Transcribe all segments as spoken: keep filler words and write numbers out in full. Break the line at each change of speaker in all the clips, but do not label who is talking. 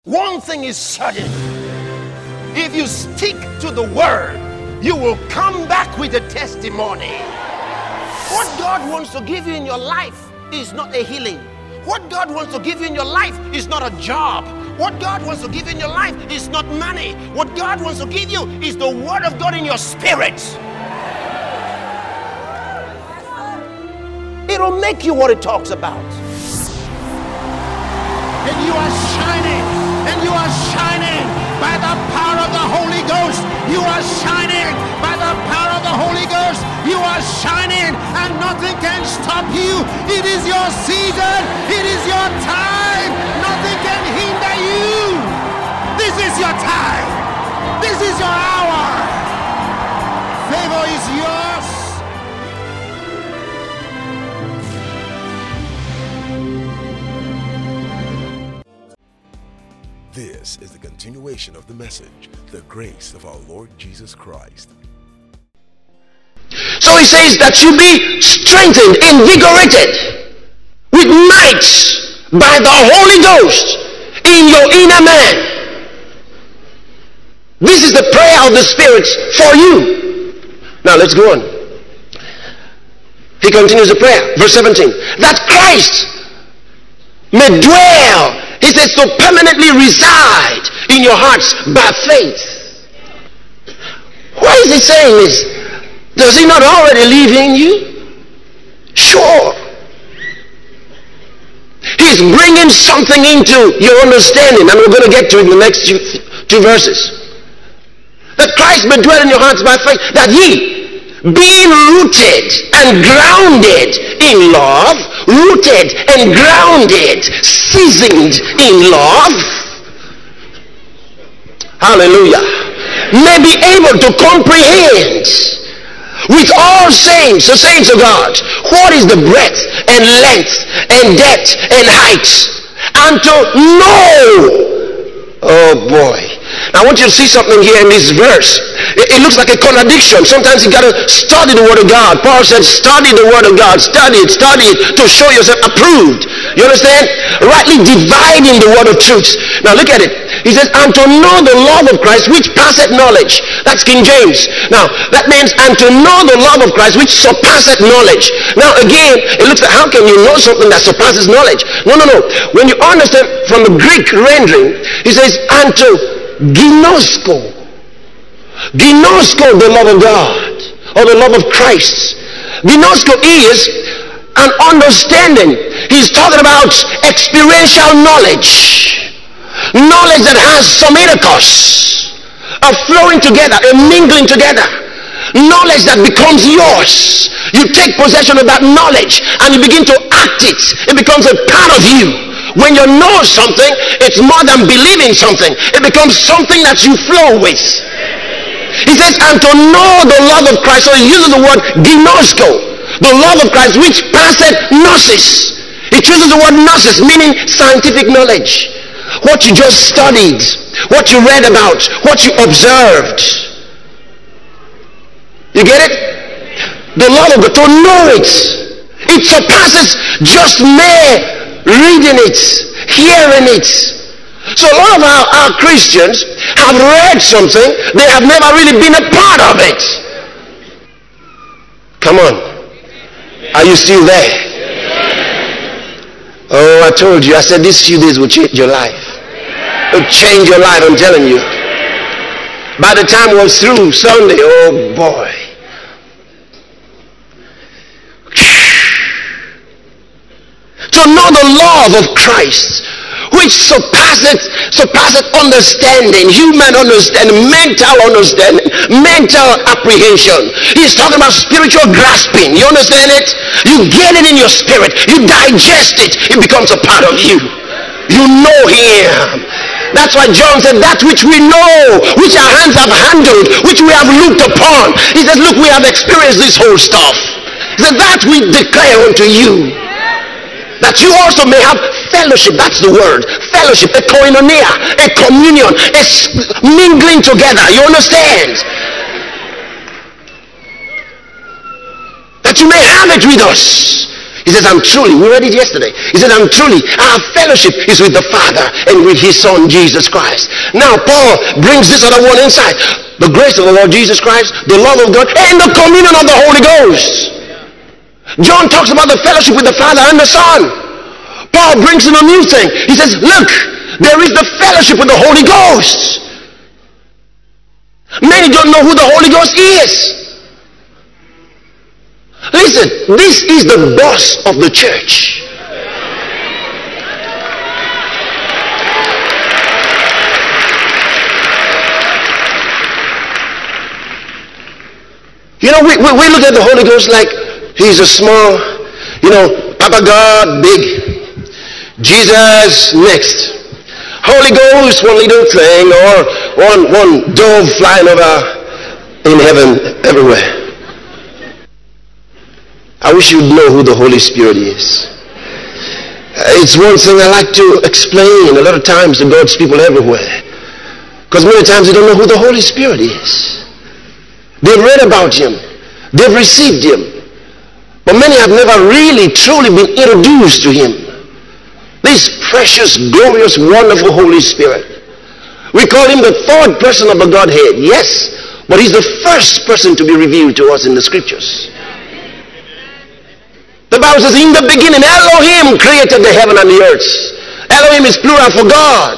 One thing is certain. If you stick to the word, you will come back with a testimony. What God wants to give you in your life is not a healing. What God wants to give you in your life is not a job. What God wants to give you in your life is not money. What God wants to give you is the word of God in your spirit. It'll make you what it talks about.
And you are shining. And you are shining by the power of the Holy Ghost. You are shining by the power of the Holy Ghost. You are shining and nothing can stop you. It is your season. It is your time. Nothing can hinder you. This is your time. This is your hour. Favor is yours.
This is the continuation of the message, the grace of our Lord Jesus Christ.
So he says that you be strengthened, invigorated with might by the Holy Ghost in your inner man. This is the prayer of the Spirit for you. Now let's go on. He continues the prayer, verse seventeen. That Christ may dwell, he says, to permanently reside in your hearts by faith. Why is he saying this? Does he not already live in you? Sure. He's bringing something into your understanding, and we're going to get to it in the next two, two verses. That Christ may dwell in your hearts by faith, that ye, being rooted and grounded in love, rooted and grounded, seasoned in love, hallelujah, may be able to comprehend with all saints, the saints of God, what is the breadth and length and depth and height, and to know, oh boy. Now I want you to see something here in this verse. It, it looks like a contradiction. Sometimes you got to study the word of God. Paul said, study the word of God. Study it, study it to show yourself approved. You understand? Rightly dividing the word of truth. Now look at it. He says, and to know the love of Christ which passeth knowledge. That's King James. Now that means, and to know the love of Christ which surpasseth knowledge. Now again, it looks like, how can you know something that surpasses knowledge? No, no, no. When you understand from the Greek rendering, he says, and to ginosko. Ginosko, the love of God, or the love of Christ. Ginosko is an understanding. He's talking about experiential knowledge. Knowledge that has somaticos, a flowing together, a mingling together. Knowledge that becomes yours. You take possession of that knowledge and you begin to act it. It becomes a part of you. When you know something, it's more than believing something. It becomes something that you flow with. He says, and to know the love of Christ. So he uses the word ginosko, the love of Christ, which passeth gnosis. He chooses the word gnosis, meaning scientific knowledge. What you just studied, what you read about, what you observed. You get it? The love of God, to know it. It surpasses just mere reading it, hearing it. So a lot of our, our Christians have read something, they have never really been a part of it. Come on. Are you still there? Oh, I told you, I said these few days will change your life. It will change your life, I'm telling you. By the time we're through Sunday, oh boy. To know the love of Christ, which surpasseth, surpasseth understanding, human understanding, mental understanding, mental apprehension. He's talking about spiritual grasping. You understand it? You get it in your spirit. You digest it. It becomes a part of you. You know him. That's why John said, that which we know, which our hands have handled, which we have looked upon. He says, look, we have experienced this whole stuff. He said, that we declare unto you. That you also may have fellowship. That's the word. Fellowship, a koinonia, a communion, a mingling together. You understand? That you may have it with us. He says, I'm truly, we read it yesterday. He said, I'm truly, our fellowship is with the Father and with his Son, Jesus Christ. Now, Paul brings this other one inside. The grace of the Lord Jesus Christ, the love of God, and the communion of the Holy Ghost. John talks about the fellowship with the Father and the Son. Paul brings in a new thing. He says, look, there is the fellowship with the Holy Ghost. Many don't know who the Holy Ghost is. Listen, this is the boss of the church. You know, we, we, we look at the Holy Ghost like he's a small, you know, Papa God, big. Jesus, next. Holy Ghost, one little thing, or one, one dove flying over in heaven everywhere. I wish you'd know who the Holy Spirit is. It's one thing I like to explain a lot of times to God's people everywhere. Because many times they don't know who the Holy Spirit is. They've read about him. They've received him. But many have never really, truly been introduced to him. This precious, glorious, wonderful Holy Spirit. We call him the third person of the Godhead. Yes, but he's the first person to be revealed to us in the scriptures. The Bible says, in the beginning, Elohim created the heaven and the earth. Elohim is plural for God.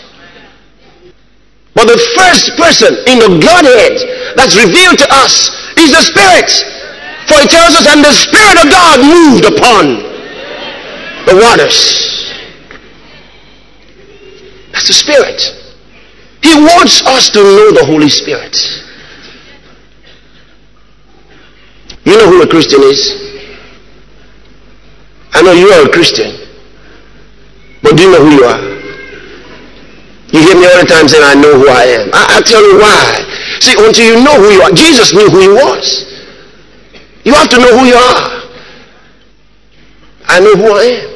But the first person in the Godhead that's revealed to us is the Spirit. For it tells us, and the Spirit of God moved upon the waters. That's the Spirit. He wants us to know the Holy Spirit. You know who a Christian is? I know you are a Christian, but do you know who you are? You hear me all the time saying, I know who I am. I, I'll tell you why. See, until you know who you are, Jesus knew who he was. You have to know who you are. I know who I am.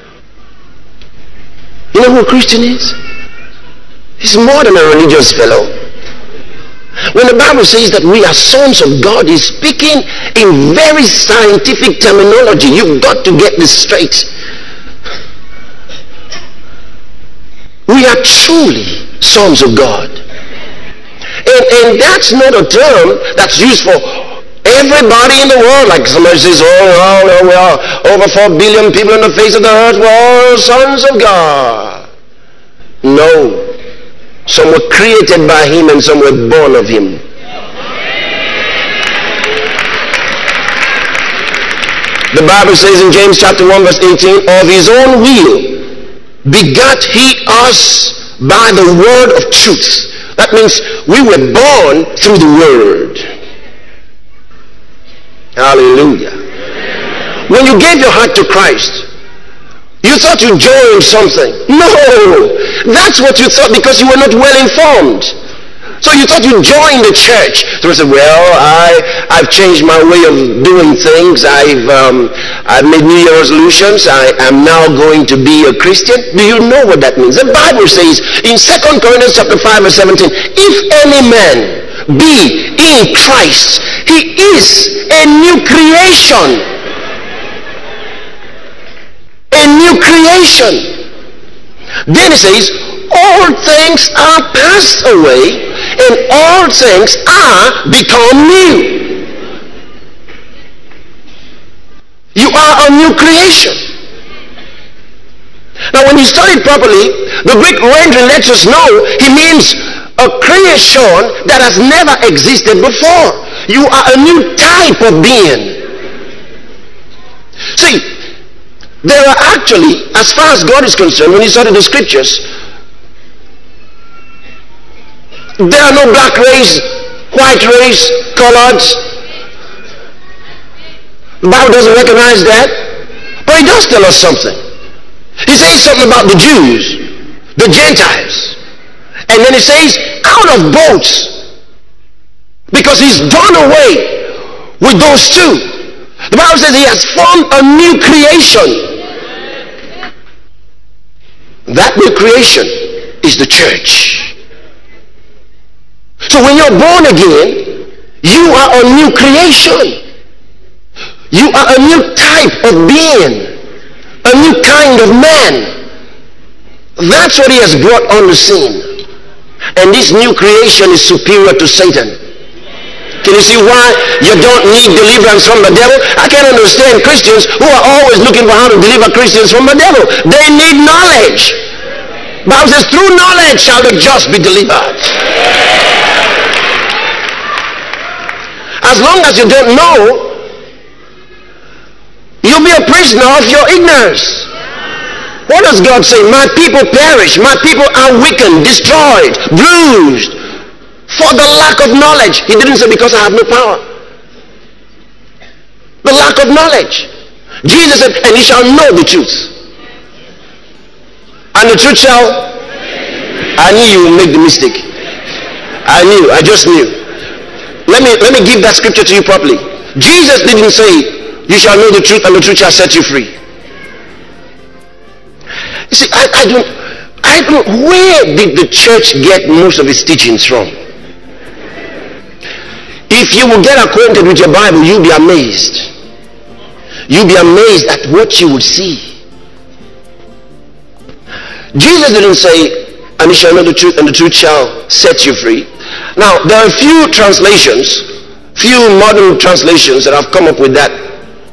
You know who a Christian is? He's more than a religious fellow. When the Bible says that we are sons of God, he's speaking in very scientific terminology. You've got to get this straight. We are truly sons of God. And, and that's not a term that's used for everybody in the world. Like somebody says, oh, well, we are over four billion people on the face of the earth. We're all sons of God. No. Some were created by him and some were born of him. The Bible says in James chapter one verse eighteen, of his own will begat he us by the word of truth. That means we were born through the word. Hallelujah. When you gave your heart to Christ, you thought you joined something. No, that's what you thought because you were not well informed. So you thought you joined the church. So you said, well, I, I've changed my way of doing things. I've, um, I've made New Year resolutions. I am now going to be a Christian. Do you know what that means? The Bible says in Second Corinthians chapter five verse seventeen, if any man be in Christ, he is a new creation. A new creation. Then it says, all things are passed away and all things are become new. You are a new creation. Now when you study it properly, the Greek rendering lets us know it means a creation that has never existed before. You are a new type of being. See, there are actually, as far as God is concerned, when you study the scriptures, there are no black race, white race, colored. The Bible doesn't recognize that. But it does tell us something. It says something about the Jews, the Gentiles. And then it says, out of both. Because he's done away with those two. The Bible says he has formed a new creation. That new creation is the church. So when you're born again, you are a new creation. You are a new type of being, a new kind of man. That's what he has brought on the scene. And this new creation is superior to Satan. Can you see why you don't need deliverance from the devil? I can understand Christians who are always looking for how to deliver Christians from the devil. They need knowledge. The Bible says, through knowledge shall the just be delivered. As long as you don't know, you'll be a prisoner of your ignorance. What does God say? My people perish. My people are weakened, destroyed, bruised for the lack of knowledge. He didn't say because I have no power. The lack of knowledge. Jesus said, and ye shall know the truth. And the truth shall... I knew you would make the mistake. I knew. I just knew. Let me, let me give that scripture to you properly. Jesus didn't say, you shall know the truth and the truth shall set you free. You see, I, I don't, I don't, where did the church get most of its teachings from? If you will get acquainted with your Bible, you'll be amazed. You'll be amazed at what you will see. Jesus didn't say, and you shall know the truth and the truth shall set you free. Now, there are a few translations, few modern translations that have come up with that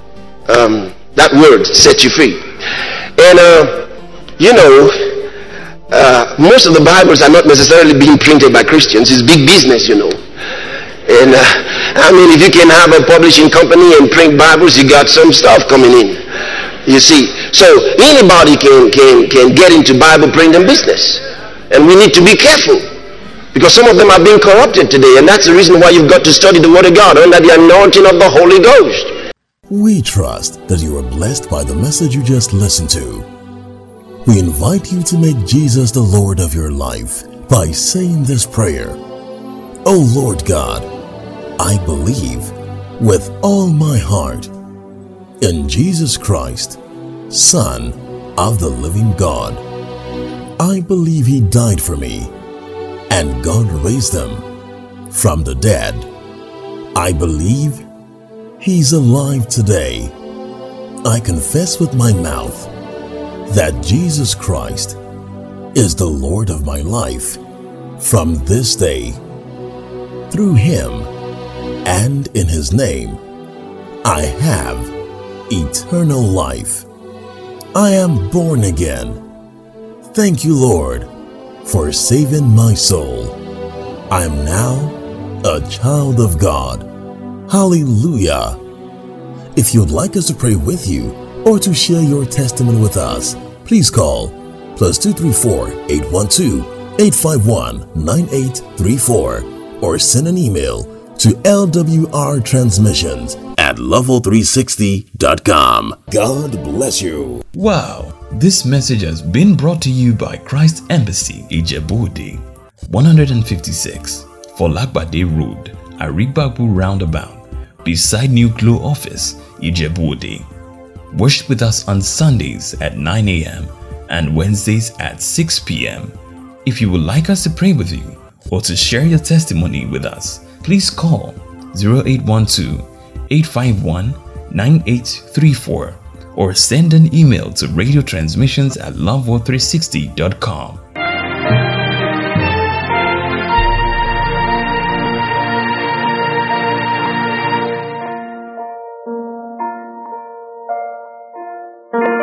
Um, that word, set you free. And uh, you know, uh, most of the Bibles are not necessarily being printed by Christians. It's big business, you know. And uh, I mean, if you can have a publishing company and print Bibles, you got some stuff coming in. You see, so anybody can can can get into Bible printing business, and we need to be careful because some of them are being corrupted today, and that's the reason why you've got to study the Word of God under the anointing of the Holy Ghost.
We trust that you are blessed by the message you just listened to. We invite you to make Jesus the Lord of your life by saying this prayer. Oh Lord God, I believe with all my heart in Jesus Christ, Son of the living God. I believe He died for me and God raised Him from the dead. I believe He's alive today. I confess with my mouth that Jesus Christ is the Lord of my life from this day. Through Him and in His name, I have eternal life. I am born again. Thank you, Lord, for saving my soul. I am now a child of God. Hallelujah. If you'd like us to pray with you or to share your testimony with us, please call plus two three four, eight one two, eight five one, nine eight three four or send an email to L W R transmissions at level three sixty dot com. God bless you.
Wow, this message has been brought to you by Christ Embassy, Ijebu-Ode, one fifty-six, Folagbade Road, Arigbabu Roundabout, beside New Glow Office, Ijebu-Ode. Worship with us on Sundays at nine a.m. and Wednesdays at six p.m. If you would like us to pray with you or to share your testimony with us, please call zero eight one two, eight five one, nine eight three four or send an email to radio transmissions at love world three sixty dot com.